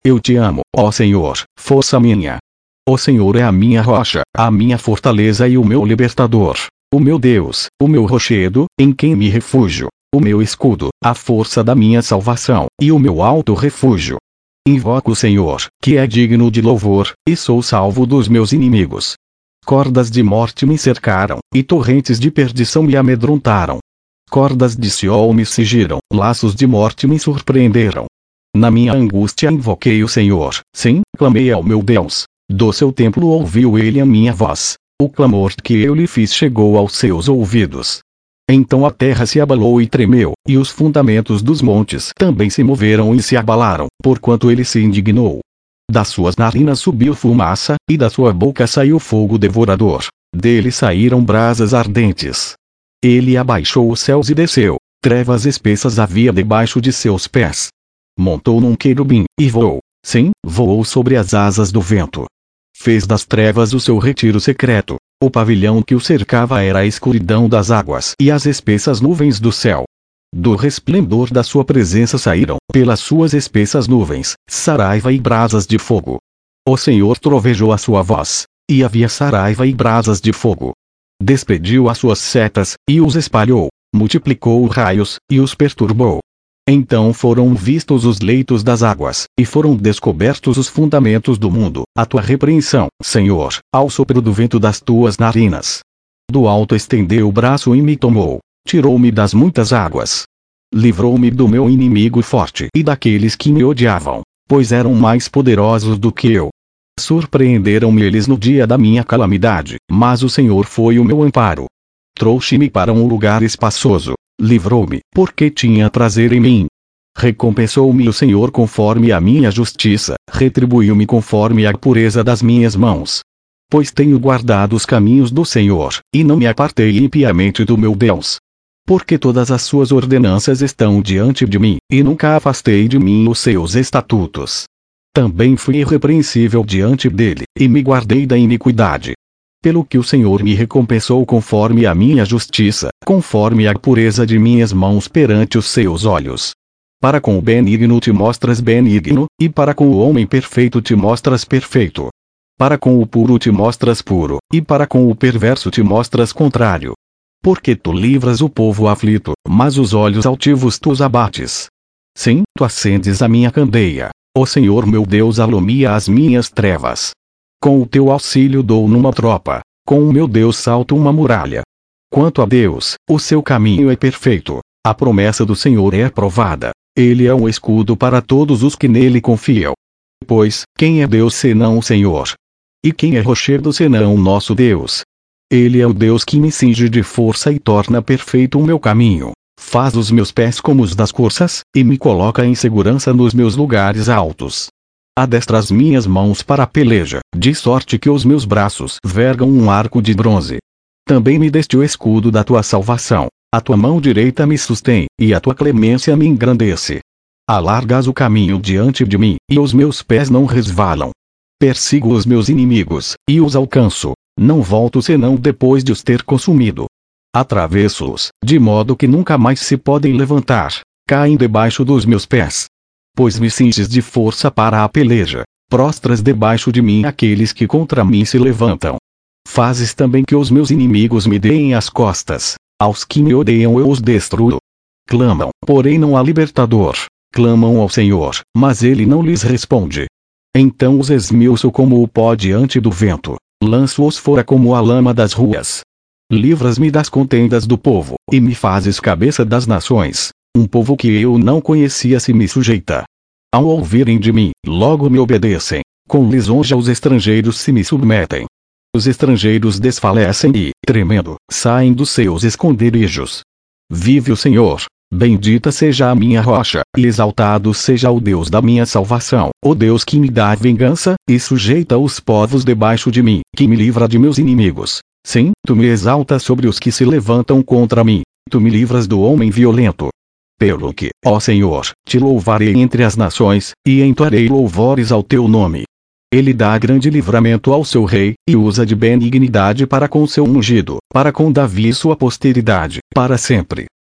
Eu te amo, ó Senhor, força minha. O Senhor é a minha rocha, a minha fortaleza e o meu libertador, o meu Deus, o meu rochedo, em quem me refúgio, o meu escudo, a força da minha salvação, e o meu alto refúgio. Invoco o Senhor, que é digno de louvor, e sou salvo dos meus inimigos. Cordas de morte me cercaram, e torrentes de perdição me amedrontaram. Cordas de Siol me cingiram, laços de morte me surpreenderam. Na minha angústia invoquei o Senhor, sim, clamei ao meu Deus. Do seu templo ouviu ele a minha voz. O clamor que eu lhe fiz chegou aos seus ouvidos. Então a terra se abalou e tremeu, e os fundamentos dos montes também se moveram e se abalaram, porquanto ele se indignou. Das suas narinas subiu fumaça, e da sua boca saiu fogo devorador. Dele saíram brasas ardentes. Ele abaixou os céus e desceu. Trevas espessas havia debaixo de seus pés. Montou num querubim, e voou. Sim, voou sobre as asas do vento. Fez das trevas o seu retiro secreto. O pavilhão que o cercava era a escuridão das águas e as espessas nuvens do céu. Do resplendor da sua presença saíram, pelas suas espessas nuvens, saraiva e brasas de fogo. O Senhor trovejou a sua voz, e havia saraiva e brasas de fogo. Despediu as suas setas, e os espalhou, multiplicou os raios, e os perturbou. Então foram vistos os leitos das águas, e foram descobertos os fundamentos do mundo, a tua repreensão, Senhor, ao sopro do vento das tuas narinas. Do alto estendeu o braço e me tomou, tirou-me das muitas águas. Livrou-me do meu inimigo forte e daqueles que me odiavam, pois eram mais poderosos do que eu. Surpreenderam-me eles no dia da minha calamidade, mas o Senhor foi o meu amparo. Trouxe-me para um lugar espaçoso. Livrou-me, porque tinha prazer em mim. Recompensou-me o Senhor conforme a minha justiça, retribuiu-me conforme a pureza das minhas mãos. Pois tenho guardado os caminhos do Senhor, e não me apartei impiamente do meu Deus. Porque todas as suas ordenanças estão diante de mim, e nunca afastei de mim os seus estatutos. Também fui irrepreensível diante dele, e me guardei da iniquidade. Pelo que o Senhor me recompensou conforme a minha justiça, conforme a pureza de minhas mãos perante os seus olhos. Para com o benigno te mostras benigno, e para com o homem perfeito te mostras perfeito. Para com o puro te mostras puro, e para com o perverso te mostras contrário. Porque tu livras o povo aflito, mas os olhos altivos tu os abates. Sim, tu acendes a minha candeia. O Senhor meu Deus alumia as minhas trevas. Com o teu auxílio dou numa tropa, com o meu Deus salto uma muralha. Quanto a Deus, o seu caminho é perfeito, a promessa do Senhor é aprovada, ele é um escudo para todos os que nele confiam. Pois, quem é Deus senão o Senhor? E quem é rochedo senão o nosso Deus? Ele é o Deus que me cinge de força e torna perfeito o meu caminho, faz os meus pés como os das corças, e me coloca em segurança nos meus lugares altos. Adestra as minhas mãos para a peleja, de sorte que os meus braços vergam um arco de bronze. Também me deste o escudo da tua salvação, a tua mão direita me sustém, e a tua clemência me engrandece. Alargas o caminho diante de mim, e os meus pés não resvalam. Persigo os meus inimigos, e os alcanço, não volto senão depois de os ter consumido. Atravesso-os, de modo que nunca mais se podem levantar, caem debaixo dos meus pés. Pois me cinges de força para a peleja, prostras debaixo de mim aqueles que contra mim se levantam. Fazes também que os meus inimigos me deem as costas, aos que me odeiam eu os destruo. Clamam, porém não há libertador, clamam ao Senhor, mas ele não lhes responde. Então os esmiuço como o pó diante do vento, lanço-os fora como a lama das ruas. Livras-me das contendas do povo, e me fazes cabeça das nações. Um povo que eu não conhecia se me sujeita. Ao ouvirem de mim, logo me obedecem. Com lisonja os estrangeiros se me submetem. Os estrangeiros desfalecem e, tremendo, saem dos seus esconderijos. Vive o Senhor, bendita seja a minha rocha, e exaltado seja o Deus da minha salvação, o Deus que me dá vingança, e sujeita os povos debaixo de mim, que me livra de meus inimigos. Sim, tu me exaltas sobre os que se levantam contra mim, tu me livras do homem violento. Pelo que, ó Senhor, te louvarei entre as nações, e entoarei louvores ao teu nome. Ele dá grande livramento ao seu rei, e usa de benignidade para com seu ungido, para com Davi e sua posteridade, para sempre.